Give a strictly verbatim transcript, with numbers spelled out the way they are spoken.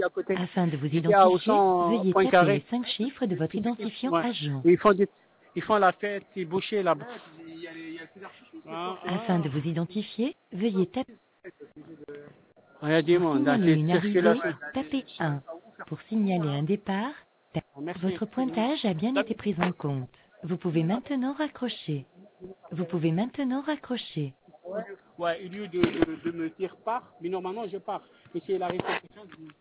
à côté. Afin de vous J'étais à identifier, Auchan veuillez taper les Poincaré. cinq chiffres de votre identifiant Ouais. agent. Ils font, des, ils font la fête, c'est bouché là-bas. Ah, Afin ah. de vous identifier, veuillez taper. Il y a du Pour monde, là, signaler c'est une arrivée, circulation. tapez un. Pour signaler un départ, tapez. Merci, Votre excusez-moi. pointage a bien été pris en compte. Vous pouvez maintenant raccrocher. Vous pouvez maintenant raccrocher. Ouais, au lieu de, de, de me dire pars, mais normalement je pars. Mais c'est la réception.